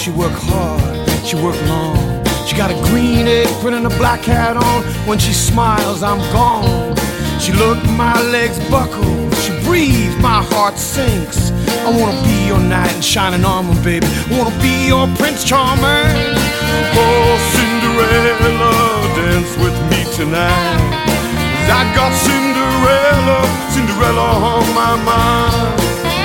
She worked hard, she worked long. She got a green apron and a black hat on. When she smiles, I'm gone. She looked, my legs buckle. She breathes, my heart sinks. I wanna be your knight in shining armor, baby. I wanna be your Prince Charmer. Oh, Cinderella, dance with me tonight. 'Cause I got Cinderella, Cinderella on my mind.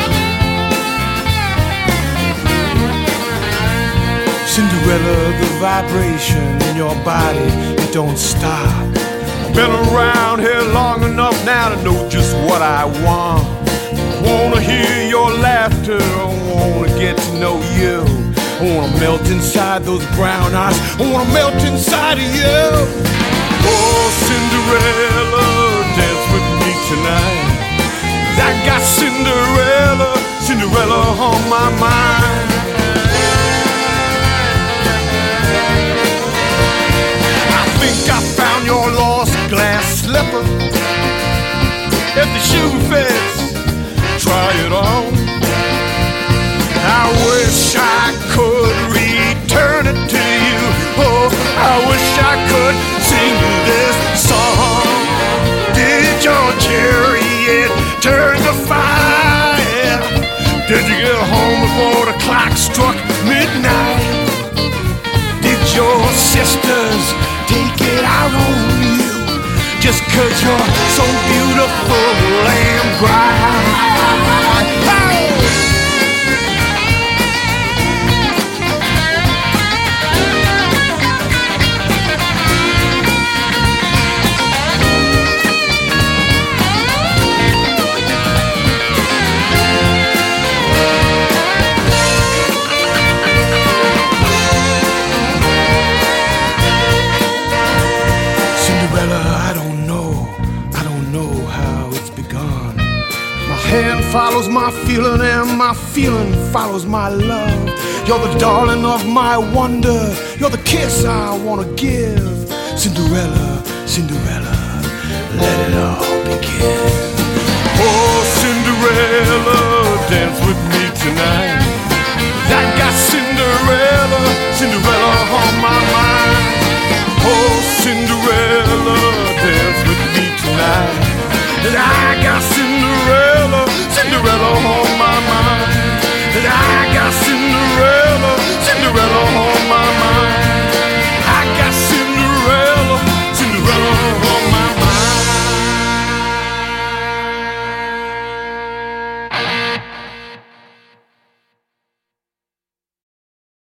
Cinderella, the vibration in your body, it don't stop. Been around here long enough now to know just what I want. I wanna hear your laughter, I wanna get to know you. I wanna melt inside those brown eyes, I wanna melt inside of you. Oh, Cinderella, dance with me tonight. 'Cause I got Cinderella, Cinderella on my mind. I think I found your lost glass slipper. If the shoe fits, try it on. I wish I could return it to you. Oh, I wish I could sing this song. Did your chariot turn to fire? Did you get home before the clock struck midnight? Did your sisters take it out on you just 'cause you're so beautiful and bright? Hey! Hand follows my feeling and my feeling follows my love. You're the darling of my wonder. You're the kiss I wanna give. Cinderella, Cinderella, let it all begin. Oh, Cinderella, dance with me tonight. I got Cinderella, Cinderella on my mind. Oh, Cinderella.